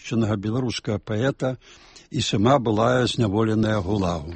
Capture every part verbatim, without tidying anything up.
досведчанага беларускага паэта і сама былая зняволеная гулагу.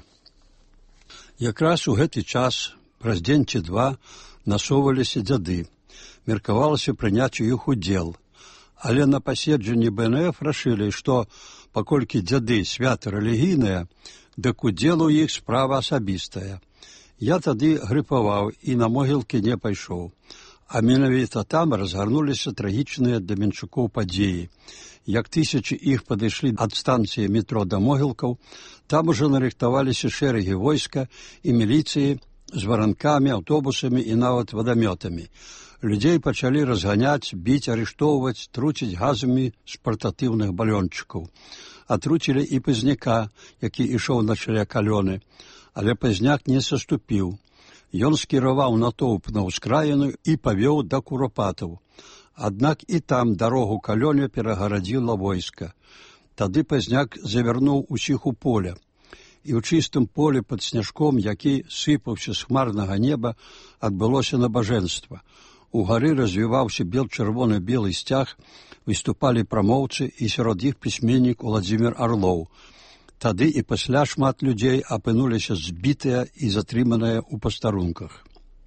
Якраз у гэты час, праз дзень ці два, насоўваліся дзяды. Меркавалася прыняць у іх удзел. Але на паседжанні бэ эн эф рашылі, што, паколькі дзяды свята рэлігійныя, дык удзел у іх справа асабістая. Я тады грыпаваў і на могілкі не пайшоў. А менавіта там разгарнуліся трагічныя для Менчукоў падзеі. Як тысячы іх падышлі ад станцыі метро да могілкаў, там ужо нарыхтаваліся шэрагі войска і міліцыі з варанкамі, аўтобусамі і нават вадамётамі. Людзей пачалі разганяць, біць, арыштоўваць, труціць газамі з партатыўных балёнчыкаў. Атруцілі і пазняка, які ішоў на чале калёны, але пазняк не саступіў. Ён скіраваў натоўп на ўскраіну і павёў да курапатаў. Аднак і там дарогу калёне перагарадзіла войска. Тады пазняк завярнуў усіх у поле. І ў чыстым полі пад сняжком, які сыпаўся з хмарнага неба, адбылося набажэнства. Угары развіваўся бел-чырвоны-белы сцяг, выступалі прамоўцы і сярод іх пісьменнік Уладзімір Арлоў. Тады і пасля шмат людзей апынуліся збітыя і затрыманыя ў пастарунках.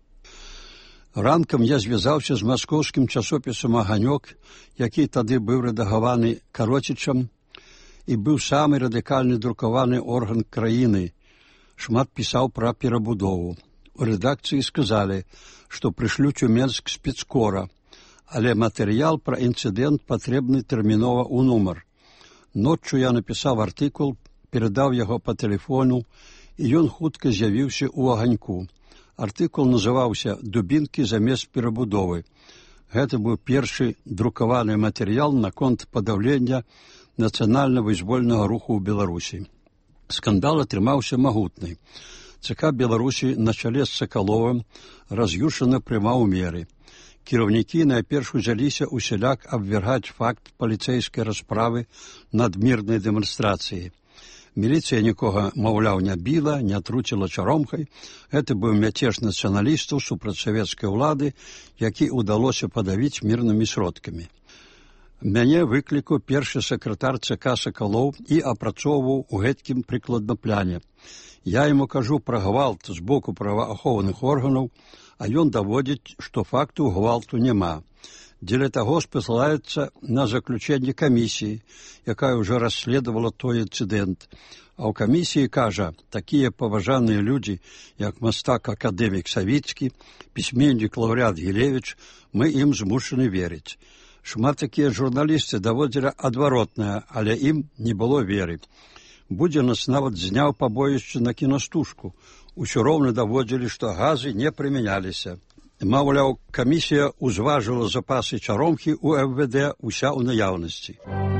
Ранкам я звязаўся з маскоўскім часопісам «Аганёк», які тады быў рэдагаваны Кароцічам і быў самы радыкальны друкаваны орган краіны. Шмат пісаў пра перабудову. У рэдакцыі сказалі, што прышлюць у Менск спецкора, але матэрыял пра інцыдэнт патрэбны тэрмінова ў нумар. Ноччу я напісаў артыкул, перадаў яго па тэлефону, і ён хутка з'явіўся ў «Аганьку». Артыкул называўся «Дубінкі замест перабудовы». Гэта быў першы друкаваны матэрыял наконт падаўлення нацыянальна-вызвольнага руху ў Беларусі. Скандал атрымаўся магутны. ЦК Беларусі на чале з Сакаловым раз'юшана прымаў меры. Кіраўнікі найперш узяліся усяляк абвяргаць факт паліцэйскай расправы над мірнай дэманстрацыяй. Міліцыя нікога, маўляў, не біла, не труціла чаромкай. Гэта быў мяцеж нацыяналістаў супраць савецкай улады, які ўдалося падавіць мірнымі сродкамі. Мяне выклікаў першы сакратар ЦК Сакалоў і апрацоўваў у гэткім прыкладна пляне. Я яму кажу пра гвалт з боку праваахоўных органаў, а ён даводзіць, што факту гвалту няма. Дзеля таго спасылаецца на заключэнне камісіі, якая ўжо расследавала той інцыдэнт. А ў камісіі кажа, такія паважаныя людзі, як мастак-акадэмік Савіцкі, пісьменнік лаўрэат Гілевіч, мы ім змушаны верыць. Шмат такія журналісты даводзілі адваротнае, але ім не было веры. Будзе нас нават зняў пабоішча на кінастужку. Усё роўна даводзілі, што газы не прымяняліся. Маўляў, камісія ўзважыла запасы чаромкі ў эф вэ дэ уся ў наяўнасці.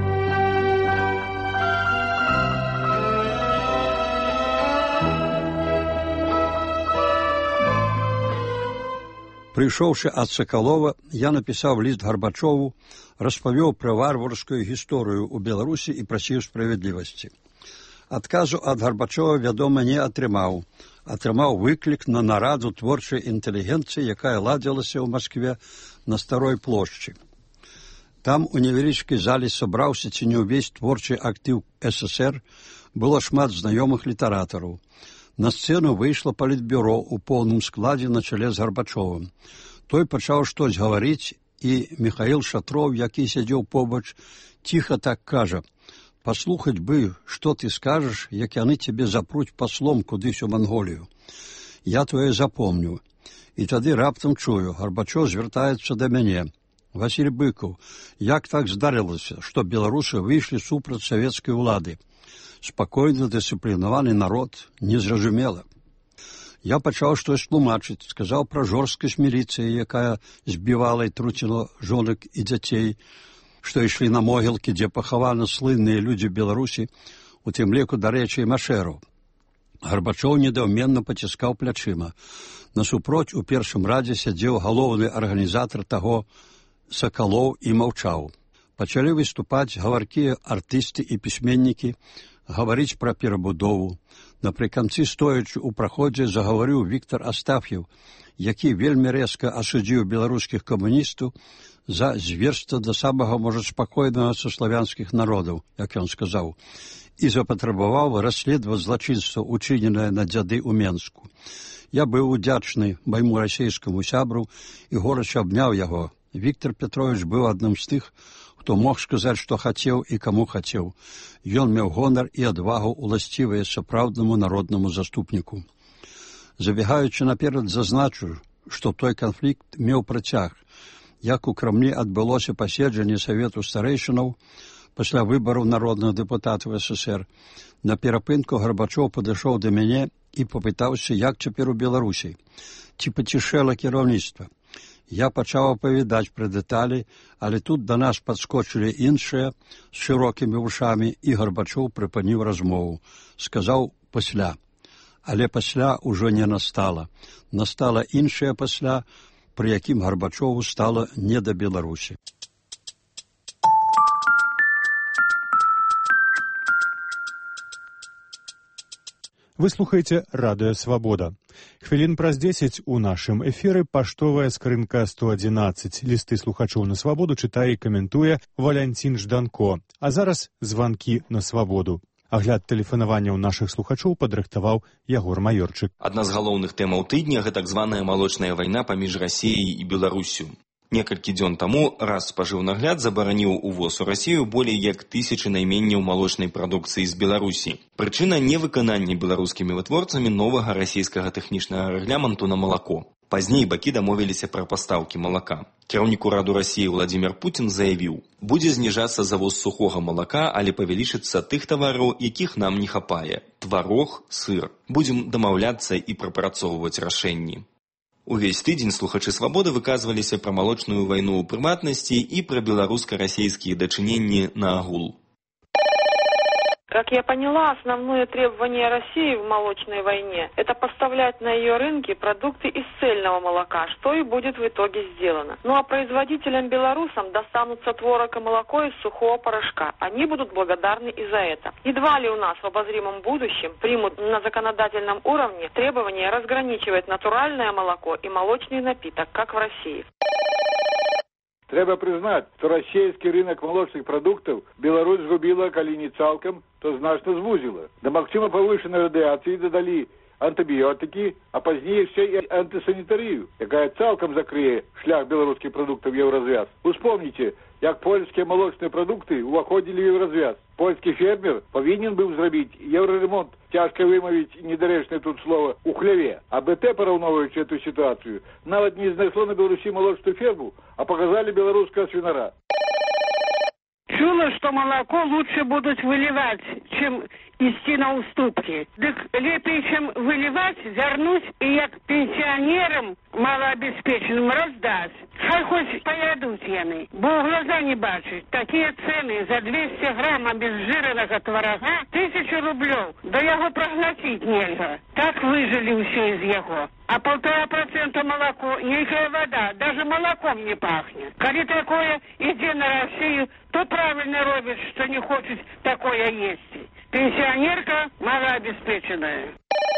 Прыйшоўшы ад Сакалова, я напісаў ліст Гарбачову, распавёў пра варварскую гісторыю ў Беларусі і прасіў справядлівасці. Адказу ад Гарбачова, вядома, не атрымаў. Атрымаў выклік на нараду творчай інтэлігенцыі, якая ладзілася ў Маскве на Старой плошчы. Там у невялічкай залі сабраўся ці не ўвесь творчы актыў эс эс er, было шмат знаёмых літаратараў. На сцэну выйшла палітбюро ў поўным складзе на чале з Гарбачовым. Той пачаў штось гаварыць, і Міхаіл Шатроў, які сядзеў побач, ціха так кажа: «Паслухаць бы, што ты скажаш, як яны цябе запруць паслом кудысь у Манголію. Я твое запомню». І тады раптам чую, Гарбачоў звяртаецца да мяне. «Васіль Быкаў, як так здарылася, што беларусы выйшлі супраць савецкай улады? Спакойны, дысцыплінаваны народ, незразумела». Я пачаў штось тлумачыць, сказаў пра жорсткасць міліцыі, якая збівала і труціла жонак і дзяцей, што ішлі на могілкі, дзе пахаваны слынныя людзі Беларусі, у тым ліку, дарэчы, і машэраў. Гарбачоў недаўменна паціскаў плячыма. Насупроць у першым радзе сядзеў галоўны арганізатар таго Сакалоў і маўчаў. Пачалі выступаць гаваркія артысты і пісьменнікі, гаварыць пра перабудову. Напрыканцы, стоячы ў праходзе, загаварыў Віктар Астаф'еў, які вельмі рэзка асудзіў беларускіх камуністаў за зверства да самага, можа, спакойнага са славянскіх народаў, як ён сказаў, і запатрабаваў расследаваць злачынства, учыненае на дзяды ў Менску. Я быў удзячны майму расейскаму сябру і горача абняў яго. Віктор Петрович быў адным з тых, хто мог сказаць, што хацеў і каму хацеў. Ён меў гонар і адвагу, уласцівыя сапраўднаму народнаму заступніку. Забегаючы наперад, зазначу, што той канфлікт меў працяг. Як у Крамлі адбылося паседжанне Савету старэйшынаў пасля выбараў народных дэпутатаў СССР, на перапынку Гарбачоў падышоў да мяне і папытаўся, як цяпер у Беларусі, ці пацішэла кіраўніцтва. Я пачаў апавядаць пра дэталі, але тут да нас падскочылі іншыя з шырокімі вушамі, і Гарбачоў прыпыніў размову. Сказаў пасля. Але пасля ўжо не настала. Настала іншае пасля, пры якім Гарбачову стала не да Беларусі. Вы слухаеце Радыё Свабода. Хвілін праз дзесяць у нашым эфіры паштовая скрынка сто адзінаццаць. Лісты слухачоў на свабоду чытае і каментуе Валянцін Жданко. А зараз званкі на свабоду. Агляд тэлефанаванняў нашых слухачоў падрыхтаваў Ягор Маёрчык. Адна з галоўных тэмаў тыдня – гэта так званая малочная вайна паміж Расіяй і Беларусю. Некалькі дзён таму Расспажыўнагляд забараніў увоз у Расію болей як тысячы найменняў малочнай прадукцыі з Беларусі. Прычына – невыканання беларускімі вытворцамі новага расійскага тэхнічнага рэгламенту на малако. Пазней бакі дамовіліся пра пастаўкі малака. Кіраўнік ураду Расіі Владзімір Пуцін заявіў, будзе зніжацца завоз сухога малака, але павялічыцца тых тавараў, якіх нам не хапае – тварог, сыр. Будзем дамаўляцца і прапрацоўваць рашэнні. Увесь тыдзень слухачы «Свабоды» выказваліся пра малочную вайну ў прыватнасці і пра беларуска-расейскія дачыненні на агул. Как я поняла, основное требование России в молочной войне – это поставлять на ее рынки продукты из цельного молока, что и будет в итоге сделано. Ну а производителям-белорусам достанутся творог и молоко из сухого порошка. Они будут благодарны и за это. Едва ли у нас в обозримом будущем примут на законодательном уровне требование разграничивать натуральное молоко и молочный напиток, как в России. Трэба прызнаць, што расійскі рынок малочных прадуктаў Беларусь згубіла, калі не цалкам, то значна звузіла. Да магчыма павышанай радыяцыі дадалі антыбіётыкі, а пазней яшчэ і антысанітарыю, якая цалкам закрые шлях беларускіх прадуктаў в еўразвяз. Успомніце, як польскія малочныя прадукты ўваходзілі в еўразвяз. Польскі фермер павінен быў зрабіць еўраремонт, цяжка вымавіць недарэчнае тут слова, у хляве. А БТ, параўноўваючы эту сітуацыю, нават не знайшло на Беларусі малочную ферму, а показали белорусского свинара. Чула, что молоко лучше будут выливать, чем идти на уступки. Так лепей, чем выливать, вернуть и як пенсионерам малообеспеченным раздать. Хай хоть поядут яны, бо в глаза не бачить. Такие цены за двести грамм обезжиренного творога тысячу рублев. Да его проглотить нельзя. Так выжили все из его. А полтора процента молоко, некая вода, даже молоком не пахнет. Коли такое, иди на Россию, то правильно робишь, что не хочет такое есть. Пенсионерка малообеспеченная.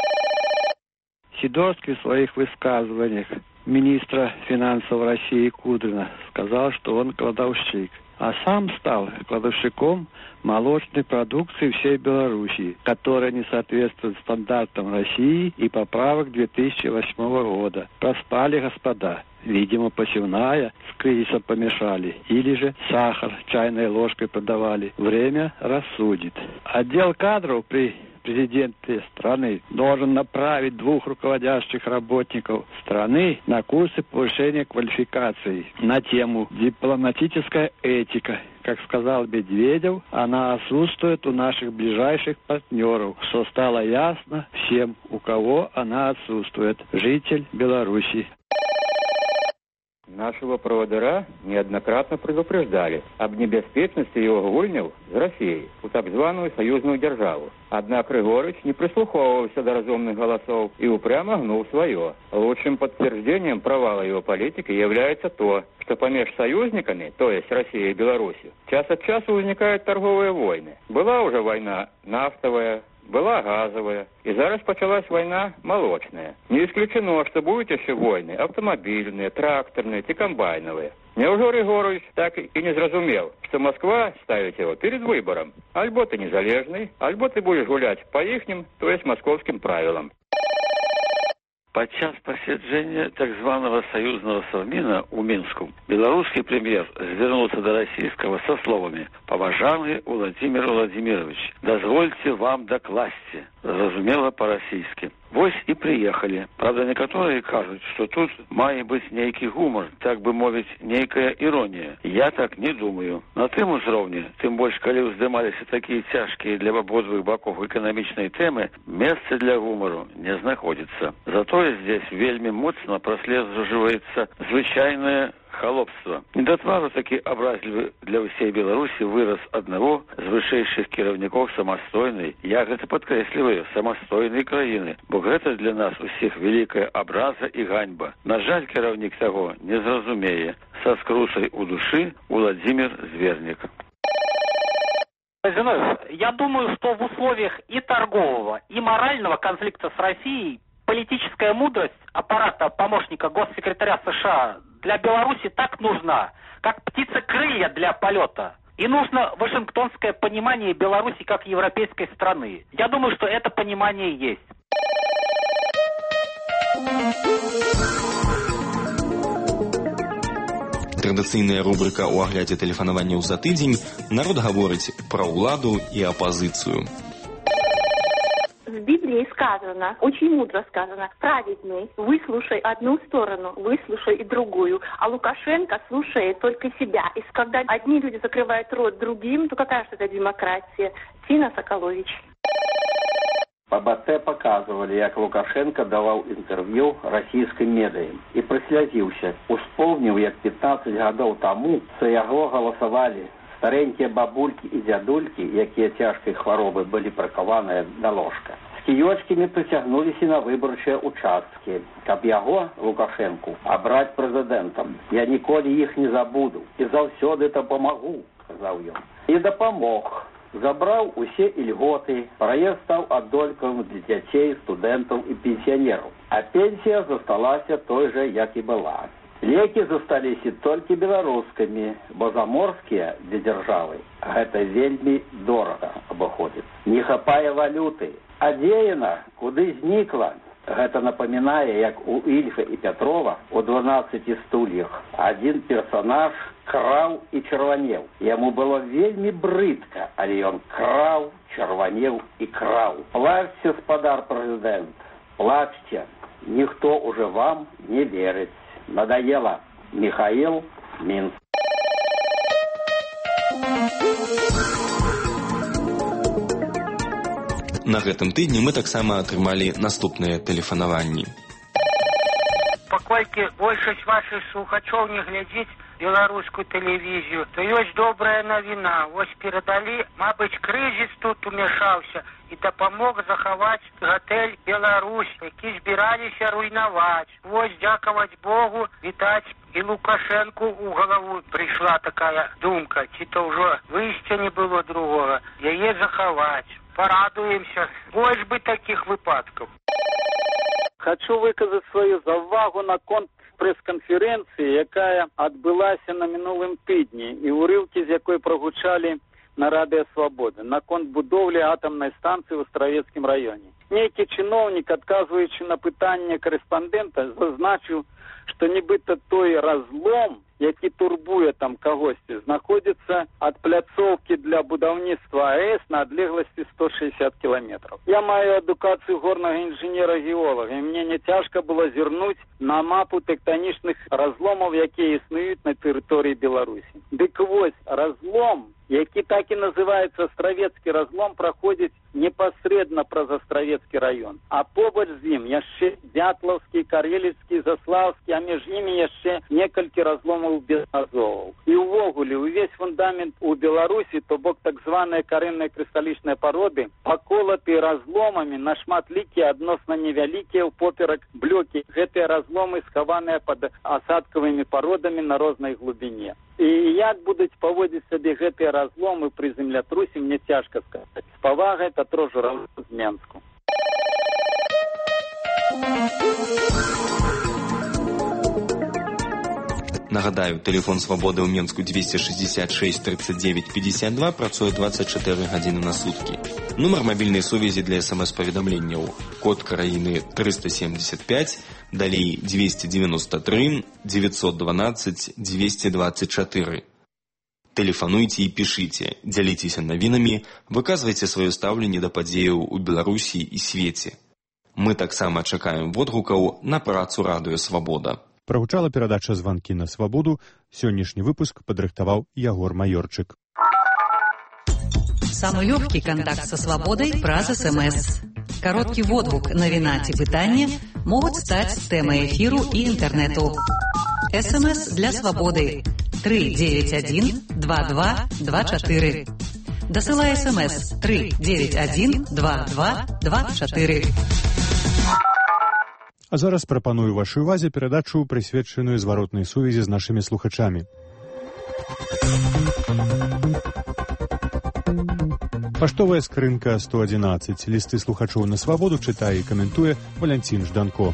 Сидорский в своих высказываниях министра финансов России Кудрина сказал, что он кладовщик, а сам стал кладовщиком молочной продукции всей Белоруссии, которая не соответствует стандартам России и поправок две тысячи восьмого года. Проспали, господа. Видимо, посевная с кризисом помешали. Или же сахар чайной ложкой подавали. Время рассудит. Отдел кадров при президенте страны должен направить двух руководящих работников страны на курсы повышения квалификации на тему «Дипломатическая этика». Как сказал Медведев, она отсутствует у наших ближайших партнеров, что стало ясно всем, у кого она отсутствует. Житель Беларуси. Нашего проводыра неоднократно предупреждали об небяспечности его гульняў з Россией у так званую союзную державу. Однако Григорыч не прислуховывался до разумных голосов и упрямо гнул свое. Лучшим подтверждением провала его политики является то, что помеж союзниками, то есть Россией и Беларусью, час от часу возникают торговые войны. Была уже война нафтовая, была газовая, и зараз почалась война молочная. Не исключено, что будут еще войны автомобильные, тракторные и комбайновые. Няўжо Рыгорович так и не зразумел, что Москва ставит его перед выбором? Альбо ты незалежный, альбо ты будешь гулять по ихним, то есть московским правилам. Падчас пасяджэння так званого союзного совмина у Минску белорусский премьер звернулся до российского со словами: «Поважанный Владимир Владимирович, дозвольте вам докласти», разумела по-российски. Вось и приехали. Правда, некоторые кажут, что тут мае быть нейкий гумор, так бы мовить, нейкая ирония. Я так не думаю. На тым узроўні, тым больш, калі ўздымаліся такие тяжкие для обоих боков экономичные темы, месца для гумору не знаходится. Зато здесь вельми моцно прослеживается звычайное холопство. Не до твару таки образливый для всей Беларуси выраз одного з вышэйшых кіраўнікоў самастойнай, я гэта падкрэсліваю, самастойнай краіны, бо гэта для нас усіх великая образа и ганьба. На жаль, кіраўнік таго не зразумее. Со скрусой у души Владимир Зверник. Я думаю, что в условиях и торгового, и морального конфликта с Россией политическая мудрость аппарата помощника госсекретаря США для Беларуси так нужна, как птица крылья для полета. И нужно вашингтонское понимание Беларуси как европейской страны. Я думаю, что это понимание есть. Традыцыйная рубрика у аглядзе тэлефанаванняў за тыдзень. Народ гаворыць пра ўладу і апазіцыю. В Библии сказано, очень мудро сказано: праведный, выслушай одну сторону, выслушай и другую. А Лукашенко слушает только себя. И когда одни люди закрывают рот другим, то какая же это демократия? Тина Соколович. По БТ показывали, як Лукашенко давал интервью российским медиям. И прослезился. Успомнил, як пятнадцать годов тому за его голосовали старенькие бабульки и дядульки, якія тяжкой хворобы были прикованные на ложка. С киёчками притягнулись и на выборчие участки. Каб яго, Лукашенко, обрать президентом. Я николи их не забуду. И заўсёды допомогу, сказал он. И допомог. Забрал усе льготы, проезд стал адольковым для детей, студентов и пенсионеров. А пенсия засталась той же, як и была. Леки застались только белорусскими, бо заморские для державы это вельми дорого обходит. Не хапая валюты. А деяна, куды зникла, это напоминае, як у Ильфа и Петрова у двенадцати стульях один персонаж крал и червонел. Ему было вельми брыдко, але он крал, червонел и крал. Плачьте, спадар президент, плачьте. Никто уже вам не верит. Надоело. Михаил, Минск. На гэтым тыдні мы таксама атрымалі наступныя тэлефанаванні. Паколькі большасць вашых слухачоў не глядзіць беларускую тэлевізію, то ёсць добрая навіна. Вось перадалі, мабыць, крызіс тут умяшаўся і дапамог захаваць гатэль «Беларусь», які збіраліся руйнаваць. Вось, дзякаваць Богу, відаць, і Лукашенку ў галаву прыйшла такая думка, ці то ўжо выйсця не было другога, яе захаваць. Порадуемся. Больше бы таких выпадков. Хочу выказать свою завагу на конт пресс-конференции, якая адбылася на мінулым тыдні, і урыўкі з якой прогучалі на Радыё Свабода, на конт будоўлі атомной станции в Островецкім районе. Нейкі чыноўнік, адказваючы на пытанне корэспандэнта, зазначыў, што нібыта той разлом, які турбуе там кагосьці, знаходзіцца ад пляцоўкі для будаўніцтва АЭС на адлегласці сто шестьдесят километров. Я маю адукацыю горнага інжынера-геолога, і мне не цяжка было зірнуць на мапу тэктанічных разломаў, якія існуюць на тэрыторыі Беларусі. Дык вось, разлом, які так і называецца Островецкі разлом, праходзіць непасрэдна праз Островецкі раён. А побач з ім яшчэ Дятлаўскі, Кареліцкі, Заслаўскі, а між імі яшчэ некалькі разломаў без назоваў. І ўвогуле, увесь фундамент у Беларусі, то бок так званыя карэнныя крысталічныя пароды, паколаты разломамі на шматлікія адносна невялікія ўпоперак блокі. Гэтыя разломы схаваныя пад асадкавымі пародамі на рознай глыбіні. І як будуць паводзіць сабе гэтыя разломы пры землятрусе, мне цяжка сказаць. З павагай Пятро Журавлёв з Менску. Нагадаю, тэлефон свабоды ў Менску двести шестьдесят шесть тридцать девять пятьдесят два працуе двадцать четыре гадзіны на суткі. Нумар мабільнай сувязі для смс-паведамленняў. Код краіны триста семьдесят пять, далей двести девяносто три девятьсот двенадцать двести двадцать четыре. Тэлефануйце і пішыце, дзяліцеся навінамі, выказвайце сваё стаўленне да падзеяў у Беларусі і свеце. Мы таксама чакаем водгукаў на працу радыё «Свабода». Прагучала перадача «Званкі на свабоду». Сённяшні выпуск падрыхтаваў Ягор Майорчык. Самый легкий контакт со свободой праз СМС. Короткий водгук, навіна ці пытанне могуць стаць тэмай эфіру і інтэрнэту. СМС для свободы три девять один два два два четыре. Дасылай СМС три девять один два два два четыре. А зараз прапаную вашай увазе перадачу, прысвечаную зваротнай сувязі з нашымі слухачамі. Паштовая скрынка сто одиннадцать. Лісты слухачоў на свабоду чытае і каментуе Валянцін Жданко.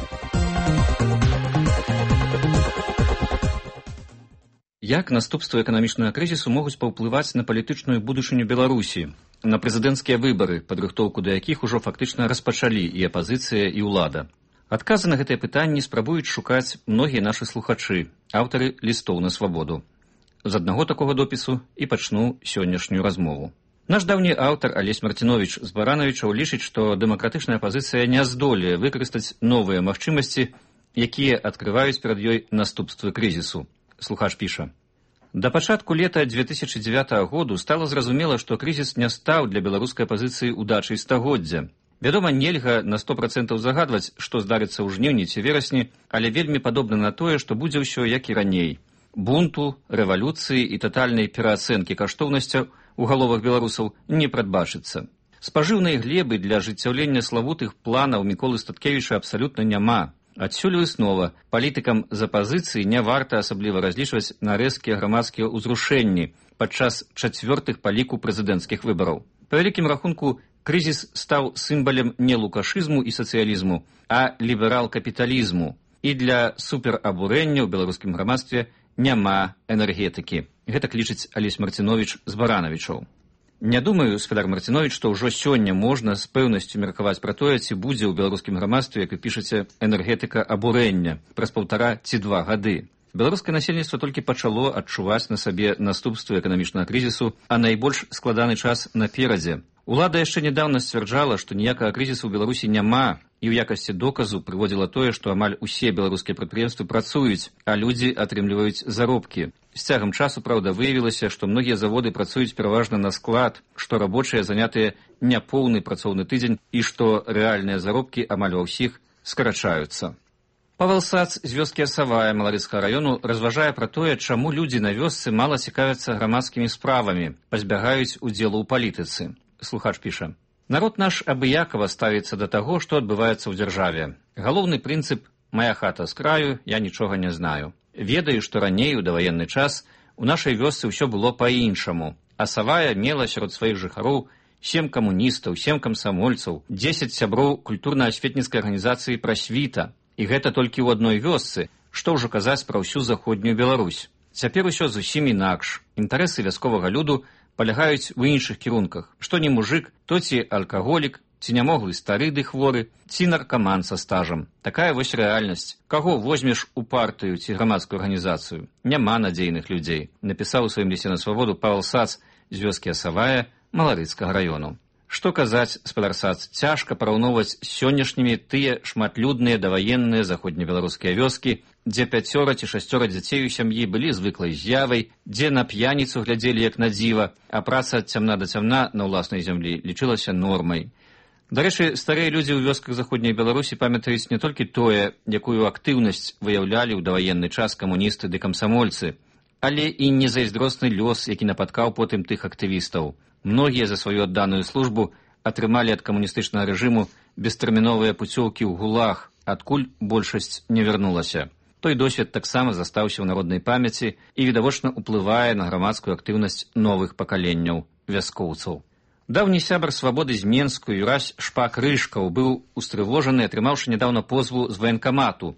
Як наступствы эканамічнага крызісу могуць паўплываць на палітычную будучыню Беларусі, на прэзідэнцкія выбары, падрыхтоўку да якіх ужо фактычна распачалі і апазіцыя, і ўлада? Адказы на гэтыя пытанні спрабуюць шукаць многія нашы слухачы, аўтары лістоў на свабоду. З аднаго такога допісу і пачну сённяшнюю размову. Наш даўні аўтар Алесь Марціновіч з Баранавічаў лічыць, што дэмакратычная апазіцыя не здолее выкарыстаць новыя магчымасці, якія адкрываюць перад ёй наступствы крызісу. Слухач піша: «Да пачатку лета две тысячи девятого году стала зразумела, што крызіс не стаў для беларускай апазіцыі удачай стагоддзя. Вядома, нельга на сто процентаў загадваць, што здарыцца ў жніўні ці верасні, але вельмі падобна на тое, што будзе ўсё як і раней. Бунту, рэвалюцыі і татальнай пераацэнкі каштоўнасцяў у галовах беларусаў не прадбачыцца. Спажыўнай глебы для ажыццяўлення славутых планаў Міколы Статкевіча абсалютна няма. Адсюль выснова, палітыкам з апазіцыі не варта асабліва разлічваць на рэзкія грамадскія ўзрушэнні падчас чацвёртых па ліку прэзідэнцкіх выбараў. Па вялікім рахунку, крызіс стаў сімвалем не лукашызму і сацыялізму, а ліберал-капіталізму. І для суперабурэння ў беларускім грамадстве няма энергетыкі. Гэтак лічыць Алесь Марціновіч з Баранавічаў. Не думаю, Сфедар Марціновіч, што ўжо сёння можна з пэўнасцю меркаваць пра тое, ці будзе ў беларускім грамадстве, як вы пішаце, энергетыка абурэння праз паўтара ці два гады. Беларускае насельніцтва толькі пачало адчуваць на сабе наступствы эканамічнага крызісу, а найбольш складаны час наперадзе. Улада яшчэ нядаўна сцвярджала, што ніякага крызісу ў Беларусі няма, і ў якасці доказу прыводзіла тое, што амаль усе беларускія прадпрыемствы працуюць, а людзі атрымліваюць заробкі. З цягам часу, праўда, выявілася, што многія заводы працуюць пераважна на склад, што рабочыя занятыя няпоўны працоўны тыдзень і што рэальныя заробкі амаль ва ўсіх скарачаюцца. Павел Сац з вёскі Асавая Маларыцкага раёну разважае пра тое, чаму людзі на вёсцы мала цікавяцца грамадскімі справамі, пазбягаюць удзелу ў палітыцы. Слухач піша: «Народ наш абыякава ставіцца да таго, што адбываецца ў дзяржаве. Галоўны прынцып «Мая хата з краю, я нічога не знаю». Ведаю, што раней у даваенны час у нашай вёсцы ўсё было па-іншаму. Асавая мела сярод сваіх жыхароў сем камуністаў, сем камсамольцаў, дзесяць сяброў культурна-асветніцкай арганізацыі «Прасвіта». І гэта толькі ў адной вёсцы, што ўжо казаць пра ўсю заходнюю Беларусь. Цяпер усё зусім інакш. Інтарэсы вясковага люду палягаюць у іншых кірунках. Што не мужик, то ці алкаголік, ці нямоглы стары ды хворы, ці наркаман са стажам. Такая вось рэальнасць. Каго возьмеш у партыю ці грамадскую арганізацыю? Няма надзейных людзей, напісаў у сваім лісце на свабоду Павел Сац з вёскі Асавая Маларыцкага раёну. Што казаць, спадар Сац, цяжка параўноўваць з сённяшнімі тыя шматлюдныя даваенныя заходнебеларускія вёскі, дзе пяцёра ці шасцёра дзяцей у сям'і былі звыклай з'явай, дзе на п'яніцу глядзелі як на дзіва, а праца ад цямна да цямна на ўласнай зямлі лічылася нормай. Дарэчы, старыя людзі ў вёсках заходняй Беларусі памятаюць не толькі тое, якую актыўнасць выяўлялі ў даваенны час камуністы ды камсамольцы, але і незайздросны лёс, які напаткаў потым тых актывістаў. Многія за сваю адданую службу атрымалі ад камуністычнага рэжыму бестэрміновыя пуцёўкі ў гулаг, адкуль большасць не вярнулася. Той досвед таксама застаўся ў народнай памяці і відавочна ўплывае на грамадскую актыўнасць новых пакаленняў вяскоўцаў. Даўні сябар свабоды з Менску Юрась Шпак Рыжкаў быў устрывожаны, атрымаўшы нядаўна позву з ваенкамату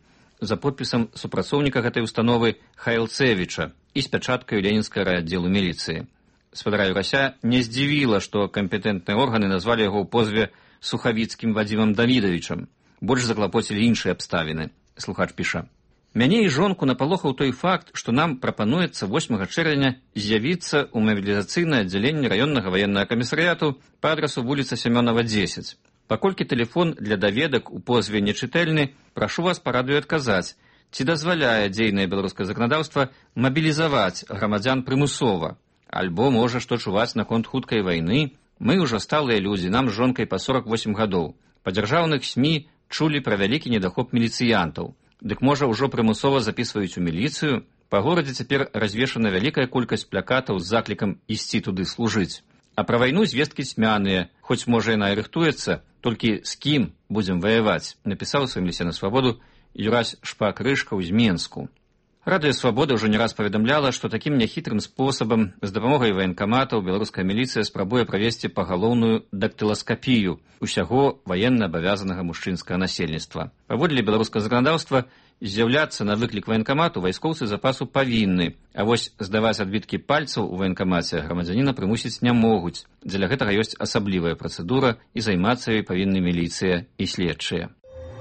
за подпісам супрацоўніка гэтай установы Хайлцевіча і з пячаткаю ленінскага райаддзелу міліцыі. Спадара Юрася не здзівіла, што кампетэнтныя органы назвалі яго ў позве Сухавіцкім Вадзімам Давідавічам. Больш заклапоцілі іншыя абставіны. Слухач піша. Мяне і жонку напалохаў той факт, што нам прапануецца восьмага чэрвеня з'явіцца ў мабілізацыйнае аддзяленне раённага ваеннага камісарыяту па адрасу вуліца Сямёнава, дзесяць. Паколькі тэлефон для даведак у позве нечытэльны, прашу вас па радыё адказаць, ці дазваляе дзейнае беларускае заканадаўства мабілізаваць грамадзян прымусова, альбо можа што чуваць наконт хуткай вайны. Мы ўжо сталыя людзі, нам з жонкай па сорак восем гадоў. Па дзяржаўных СМІ чулі пра вялікі недахоп міліцыянтаў. Дык можа ўжо прымусова запісваюць у міліцыю? Па горадзе цяпер развешана вялікая колькасць плакатаў з заклікам ісці туды служыць. А пра вайну звесткі цьмяныя, хоць можа яна і рыхтуецца, толькі з кім будзем ваяваць, напісаў у сваім лісце на свабоду Юрась Шпак-Рышкаў з Менску. Радыё Свабода ўжо не раз паведамляла, што такім няхітрым спосабам з дапамогай ваенкаматаў беларуская міліцыя спрабуе правесці пагалоўную дактыласкапію усяго ваенна абавязанага мужчынскага насельніцтва. Паводле беларускага заканадаўства, з'яўляцца на выклік ваенкамату вайскоўцы запасу павінны, а вось здаваць адбіткі пальцаў у ваенкамаце грамадзяніна прымусіць не могуць. Дзеля гэтага ёсць асаблівая працэдура і займацца ёй павінны міліцыя і следчыя.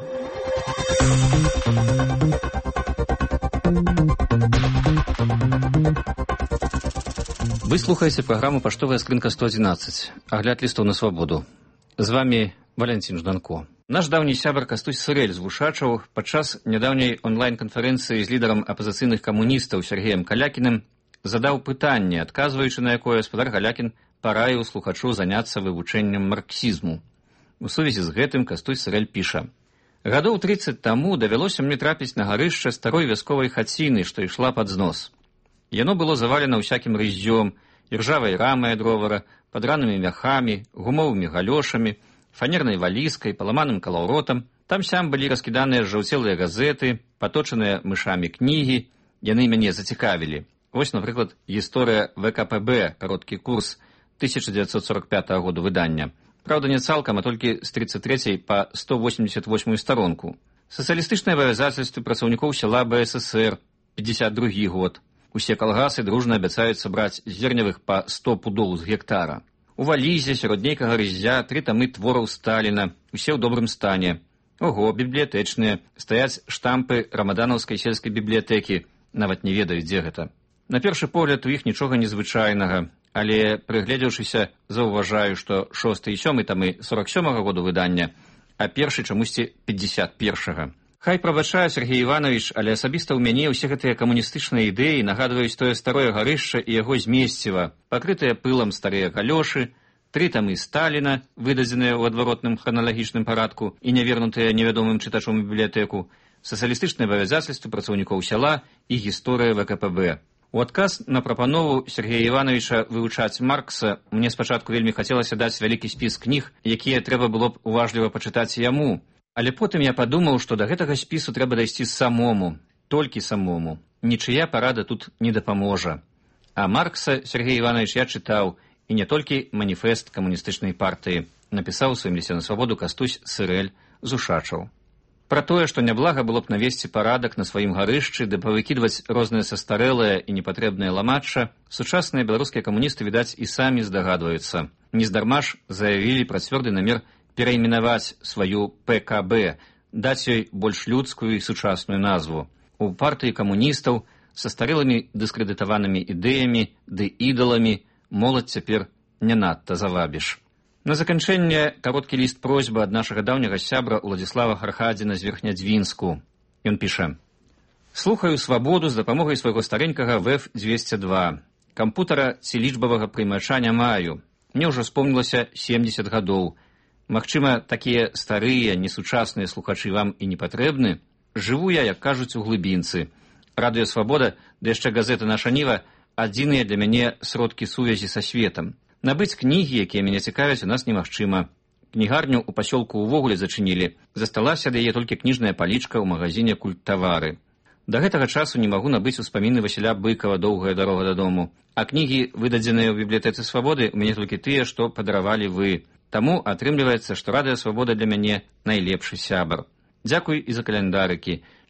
Вы слухаеце праграму «Паштовая скрынка сто адзінаццаць», агляд лістаў на свабоду. З вами Валянцін Жданко. Наш даўні сябар Кастусь Сырэль з Вушачаў падчас нядаўняй онлайн-канферэнцыі з лідарам апазіцыйных камуністаў Сергеем Калякіным задаў пытанне, адказваючы на якое гаспадар Калякін параіў слухачу заняцца вывучэннем марксізму. У сувязі з гэтым Кастусь Сырэль піша. Гадоў трыццаць таму давялося мне трапіць на гарышча старой вясковай хаціны, што ішла пад знос. Яно было завалена ўсякім рыззём, іржавай рамай ад ровара, падранымі мяхамі, гумовымі галёшамі, фанернай валізкай, паламаным калаўротам. Там-сям былі раскіданыя жаўцелыя газеты, паточаныя мышамі кнігі. Яны мяне зацікавілі. Вось, напрыклад, гісторыя вэ ка пэ бэ, кароткі курс тысяча дзевяцьсот сорок пятага году выдання. Праўда, не цалкам, а толькі з трыццаць трэцяй па сто восемьдесят восьмую старонку. Сацыялістычныя абавязацельствы працаўнікоў сяла бэ эс эсэр, пятьдесят другі год. Усе калгасы дружна абяцаюць сабраць зерневых па сто пудоў з гектара. У валізе сярод нейкага рыззя тры тамы твораў Сталіна, усе ў добрым стане. Ого, бібліятэчныя, стаяць штампы рамаданаўскай сельскай бібліятэкі, нават не ведаю, дзе гэта. На першы погляд у іх нічога незвычайнага, але, прыгледзеўшыся, заўважаю, што шосты і сёмы тамы сорок сёмага году выдання, а першы чамусьці пятьдесят першага. Хай прабачае Сергей Іванович, але асабіста ў мяне ўсе гэтыя камуністычныя ідэі нагадваюць тое старое гарышча і яго змесціва, пакрытыя пылам старыя галёшы, тры тамы Сталіна, выдадзеныя ў адваротным храналагічным парадку і не вернутыя невядомым чытачом у бібліятэку, сацыялістычныя абавязацельствы працаўнікоў сяла і гісторыя вэ ка пэ бэ. У адказ на прапанову Сергея Івановича вывучаць Маркса мне спачатку вельмі хацелася даць вялікі спіс кніг, якія трэба было б уважліва пачытаць яму. Але потым я падумаў, што да гэтага спісу трэба дайсці самому, толькі самому. Нічыя парада тут не дапаможа. А Маркса, Сергей Іванович, я чытаў, і не толькі маніфест камуністычнай партыі, напісаў у сваім лісце на свабоду Кастусь Сырэль з Ушачаў. Пра тое, што няблага было б навесці парадак на сваім гарышчы, ды павыкідваць розныя састарэлыя і непатрэбныя ламачча, сучасныя беларускія камуністы, відаць, і самі здагадваюцца. Нездарма ж заявілі пра цвёрды намер перайменаваць сваю пэ ка бэ, даць ёй больш людскую і сучасную назву. У партыі камуністаў са старэлымі дыскрэдытаванымі ідэямі ды ідаламі моладзь цяпер не надта завабіш. На заканчэнне кароткі ліст просьбы ад нашага даўняга сябра Уладзіслава Хархадзіна з Верхнядзвінску. Ён піша. Слухаю свабоду з дапамогай свайго старенькага вэ эф двести два. Кампутара ці лічбавага прыймача не маю. Мне ўжо спомнілася семьдесят гадоў. Магчыма, такія старыя, несучасныя слухачы вам і не патрэбны. Жыву я, як кажуць, у глыбінцы. Радыё Свабода, да яшчэ газета «Наша Ніва» адзіныя для мяне сродкі сувязі са светам. Набыць кнігі, якія мяне цікавяць, у нас немагчыма. Кнігарню ў пасёлку ўвогуле зачынілі. Засталася ад яе толькі кніжная палічка ў магазине «Культавары». Да гэтага часу не магу набыць успаміны Васіля Быкава «Доўгая дарога дадому». А кнігі, выдадзеныя ў бібліятэцы Свабоды, у мяне толькі тыя, што падаравалі вы. Таму атрымліваецца, што Радыё Свабода для мяне найлепшы сябар. Дзякуй і за каляндарыкі.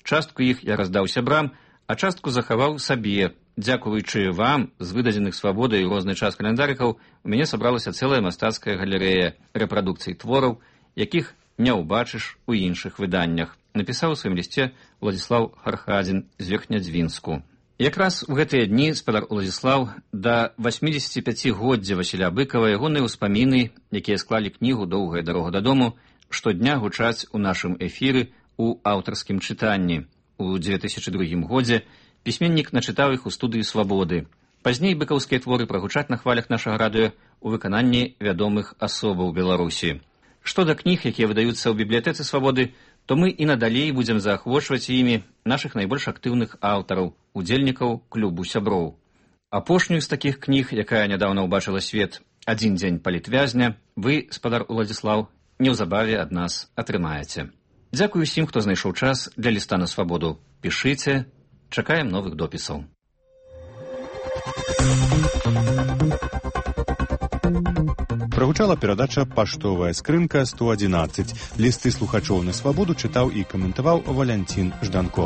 Частку іх я раздаў сябрам, а частку захаваў сабе. Дзякуючы вам, з выдадзеных свабодай у розны час календарыкаў, у мяне сабралася цэлая мастацкая галерэя рэпрадукцый твораў, якіх не ўбачыш у іншых выданнях, напісаў у сваім лісце Уладзіслаў Хархадзін з Верхнядзвінску. Якраз у гэтыя дні спадар Уладзіслаў да васьмідзесяціпяцігоддзя Васіля Быкава ягоныя ўспаміны, якія склалі кнігу «Доўгая дарога дадому», штодня гучаць у нашым эфіры у аўтарскім чытанні. У дзве тысячы другім годзе пісьменнік начытаў іх у студыі «Свабоды». Пазней быкаўскія творы прагучаць на хвалях нашага радыё у выкананні вядомых асобаў Беларусі. Што да кніг, якія выдаюцца ў бібліятэцы «Свабоды», то мы і надалей будзем заахвочваць імі нашых найбольш актыўных аўтараў, удзельнікаў клубу сяброў. Апошнюю з такіх кніг, якая нядаўна ўбачыла свет, «Адзін дзень палітвязня», вы, спадар Уладзіслаў, неўзабаве ад нас атрымаеце. Дзякую усім, хто знайшоў час для ліста на свабоду. Пішыце, чакаем новых допісаў. Прагучала перадача «Паштовая скрынка сто адзінаццаць». Лісты слухачоў на свабоду чытаў і каментаваў Валянцін Жданко.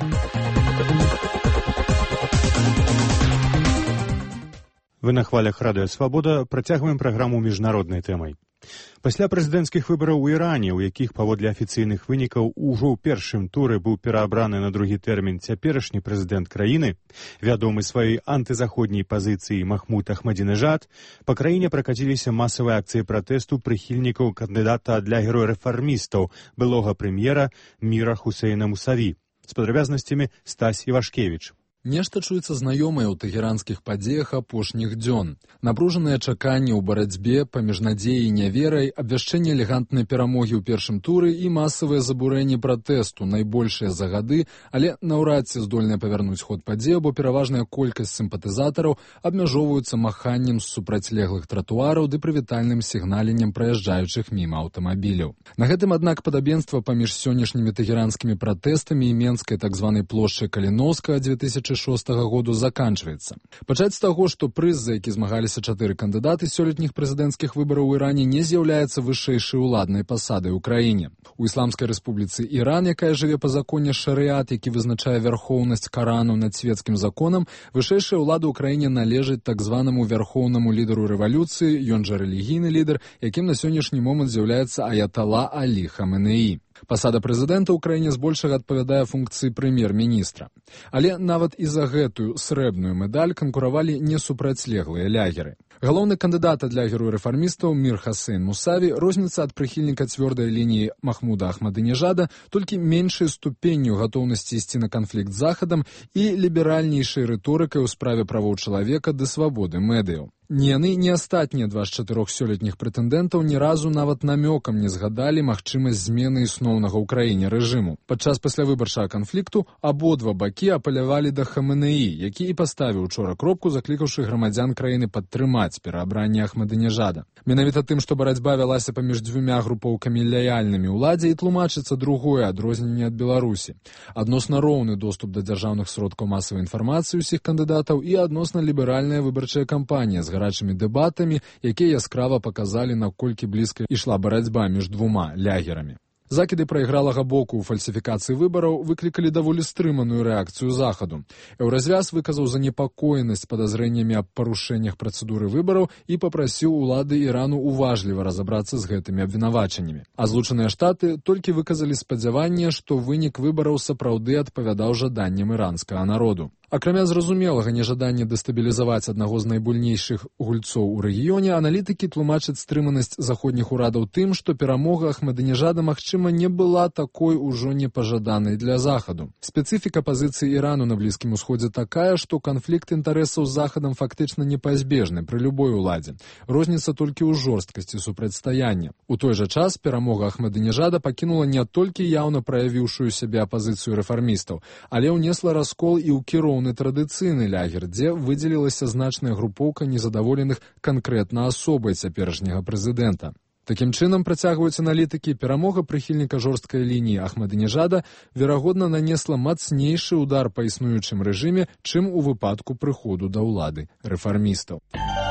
Вы на хвалях радыё «Свабода» працягваем праграму міжнароднай тэмай. Пасля прэзідэнцкіх выбараў у Іране, у якіх паводле афіцыйных вынікаў ужо ў першым туры быў пераабраны на другі тэрмін цяперашні прэзідэнт краіны, вядомы сваёй антызаходняй пазіцыі Махмуд Ахмадинежад, па краіне пракаціліся масавыя акцыі пратэсту прыхільнікаў кандыдата для героя-рэфармістаў, былога прэм'ера Міра Хусейна Мусаві. З падрабязнасцямі Стась Івашкевіч. Нешта чуецца знаёмае ў тэгеранскіх падзеях апошніх дзён. Напружаныя чаканні ў барацьбе паміж надзеяй і няверай, абвяшчэнне элегантнай перамогі ў першым туры і масавыя забурэнні пратэсту, найбольшыя за гады, але наўрад ці здольныя павярнуць ход падзеяў, бо пераважная колькасць сімпатызатараў абмяжоўваюцца маханнем з супрацьлеглых тратуараў ды прывітальным сігналеннем праязджаючых міма аўтамабіляў. На гэтым, аднак, падабенства паміж сённяшнімі тэгеранскімі пратэстамі і менскай так званай плошчай Каліноўскага две тысячы шостага году заканчваецца. Пачаць з таго, што прыз, за які змагаліся чатыры кандыдаты сёлетніх прэзідэнцкіх выбараў у Іране, не з'яўляецца вышэйшай уладнай пасадай ў краіне. У Ісламскай рэспубліцы Іран, якая жыве па законе шарыят, які вызначае вярхоўнасць Карану над свецкім законам, вышэйшая ўлада ў краіне належыць так званаму вярхоўнаму лідару рэвалюцыі, ён жа рэлігійны лідар, якім на сённяшні момант з'яўляецца аятала Алі Хаменеі. Пасада прэзідэнта ў краіне збольшага адпавядае функцыі прэм'ер-міністра. Але нават і за гэтую срэбную медаль канкуравалі несупрацьлеглыя лягеры. Галоўны кандыдат для героя-рэфармістаў Мір Хусейн Мусаві розніцца ад прыхільніка цвёрдай лініі Махмуда Ахмадинежада толькі меншай ступенню гатоўнасці ісці на канфлікт з Захадам і ліберальнейшай рыторыкай у справе правоў чалавека ды свабоды медыяў. Ні яны, ні астатнія два з чатырох сёлетніх прэтэндэнтаў ні разу нават намёкам не згадалі магчымасць змены існоўнага ў краіне рэжыму. Падчас паслявыбарчага канфлікту абодва бакі апалявалі да Хаменеі, які і паставіў учора кропку, заклікаўшы грамадзян краіны падтрымаць пераабранне Ахмадинежада. Менавіта тым, што барацьба вялася паміж дзвюмя групоўкамі лаяльнымі ўладзе, і тлумачыцца другое адрозненне ад Беларусі. Адносна роўны доступ да дзяржаўных сродкаў масавай інфармацыі ўсіх кандыдатаў і адносна ліберальная выбарчая кампанія з гарачымі дэбатамі, якія яскрава паказалі, наколькі блізка ішла барацьба між двума лягерамі. Закіды прайгралага боку ў фальсіфікацыі выбараў выклікалі даволі стрыманую рэакцыю Захаду. Еўразвяз выказаў занепакоенасць падазрэннямі аб парушэннях працэдуры выбараў і папрасіў улады Ірану уважліва разабрацца з гэтымі абвінавачаннямі. А Злучаныя Штаты толькі выказалі спадзяванне, што вынік выбараў сапраўды адпавядаў жаданням іранскага народу. Акрамя зразумелага нежадання дэстабілізаваць аднаго з найбуйнейшых гульцоў у рэгіёне, аналітыкі тлумачаць стрыманасць заходніх урадаў тым, што перамога Ахмадинежада, магчыма, не была такой ужо непажаданай для Захаду. Спецыфіка пазіцыі Ірану на Блізкім Усходзе такая, што канфлікт інтарэсаў з Захадам фактычна непазбежны пры любой уладзе. Розніца толькі ў жорсткасці супрацьстаяння. У той жа час перамога Ахмадинежада пакінула не толькі яўна праявіўшую сябе апазіцыю рэфармістаў, але ўнесла раскол і ў кіроўніцтва традыцыйны лягер, дзе выдзелілася значная групоўка незадаволеных канкрэтна асобай цяперашняга прэзідэнта. Такім чынам, працягваюць аналітыкі, перамога прыхільніка жорсткай лініі Ахмадинежада верагодна нанесла мацнейшы удар па існуючым рэжыме, чым у выпадку прыходу да ўлады рэфармістаў.